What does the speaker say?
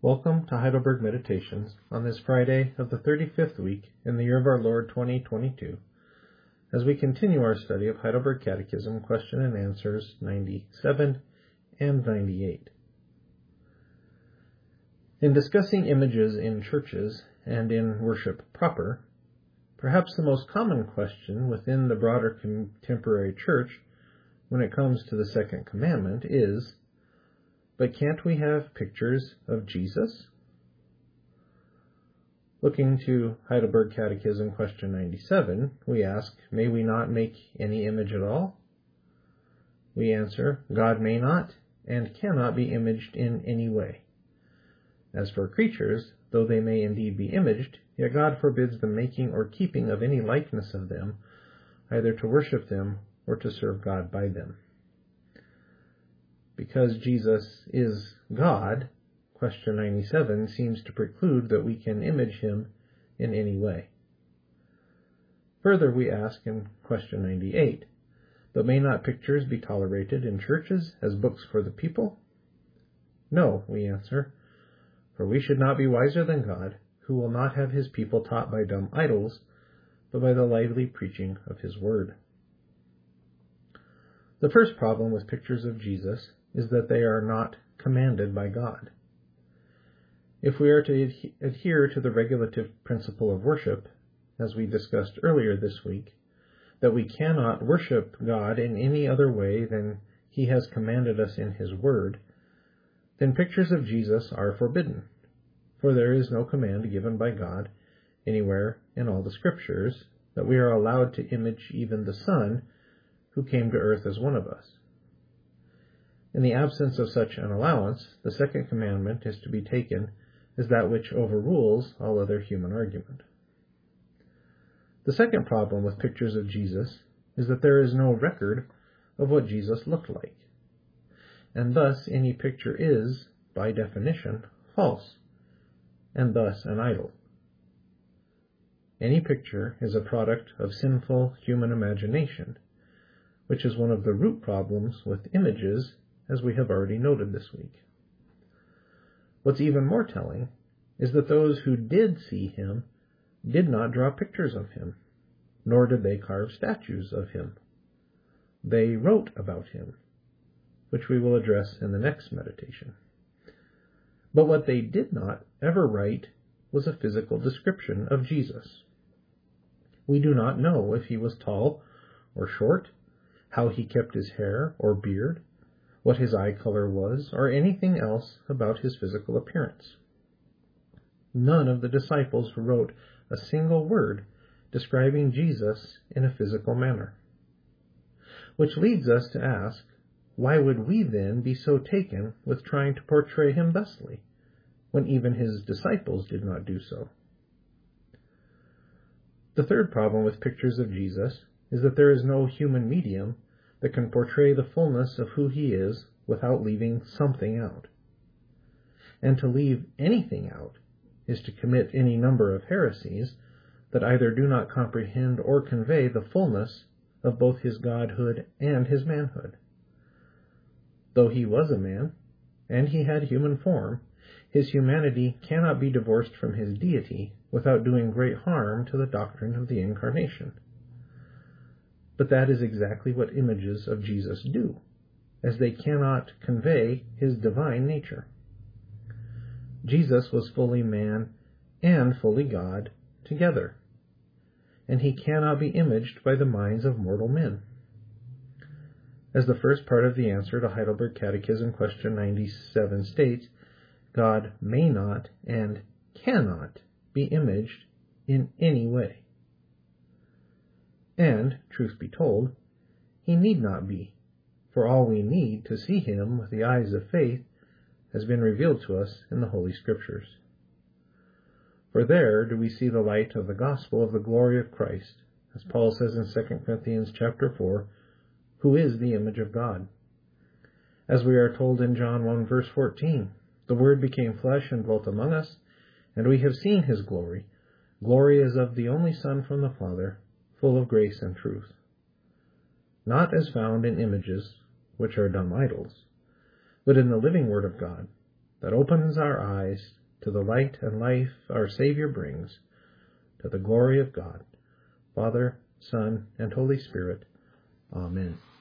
Welcome to Heidelberg Meditations on this Friday of the 35th week in the year of our Lord 2022, as we continue our study of Heidelberg Catechism Question and Answers 97 and 98. In discussing images in churches and in worship proper, perhaps the most common question within the broader contemporary church when it comes to the second commandment is, but can't we have pictures of Jesus? Looking to Heidelberg Catechism question 97, we ask, may we not make any image at all? We answer, God may not and cannot be imaged in any way. As for creatures, though they may indeed be imaged, yet God forbids the making or keeping of any likeness of them, either to worship them or to serve God by them. Because Jesus is God, question 97 seems to preclude that we can image him in any way. Further, we ask in question 98, but may not pictures be tolerated in churches as books for the people? No, we answer, for we should not be wiser than God, who will not have his people taught by dumb idols, but by the lively preaching of his word. The first problem with pictures of Jesus is that they are not commanded by God. If we are to adhere to the regulative principle of worship, as we discussed earlier this week, that we cannot worship God in any other way than he has commanded us in his word, then pictures of Jesus are forbidden, for there is no command given by God anywhere in all the scriptures that we are allowed to image even the Son who came to earth as one of us. In the absence of such an allowance, the second commandment is to be taken as that which overrules all other human argument. The second problem with pictures of Jesus is that there is no record of what Jesus looked like, and thus any picture is, by definition, false, and thus an idol. Any picture is a product of sinful human imagination, which is one of the root problems with images, as we have already noted this week. What's even more telling is that those who did see him did not draw pictures of him, nor did they carve statues of him. They wrote about him, which we will address in the next meditation. But what they did not ever write was a physical description of Jesus. We do not know if he was tall or short, how he kept his hair or beard, what his eye color was, or anything else about his physical appearance. None of the disciples wrote a single word describing Jesus in a physical manner. Which leads us to ask, why would we then be so taken with trying to portray him thusly, when even his disciples did not do so? The third problem with pictures of Jesus is that there is no human medium that can portray the fullness of who he is without leaving something out. And to leave anything out is to commit any number of heresies that either do not comprehend or convey the fullness of both his godhood and his manhood. Though he was a man, and he had human form, his humanity cannot be divorced from his deity without doing great harm to the doctrine of the Incarnation. But that is exactly what images of Jesus do, as they cannot convey his divine nature. Jesus was fully man and fully God together, and he cannot be imaged by the minds of mortal men. As the first part of the answer to Heidelberg Catechism question 97 states, God may not and cannot be imaged in any way. And, truth be told, he need not be, for all we need to see him with the eyes of faith has been revealed to us in the Holy Scriptures. For there do we see the light of the gospel of the glory of Christ, as Paul says in 2 Corinthians chapter 4, who is the image of God. As we are told in John 1 verse 14, the Word became flesh and dwelt among us, and we have seen his glory. Glory as of the only Son from the Father, full of grace and truth. Not as found in images, which are dumb idols, but in the living Word of God, that opens our eyes to the light and life our Savior brings, to the glory of God, Father, Son, and Holy Spirit. Amen.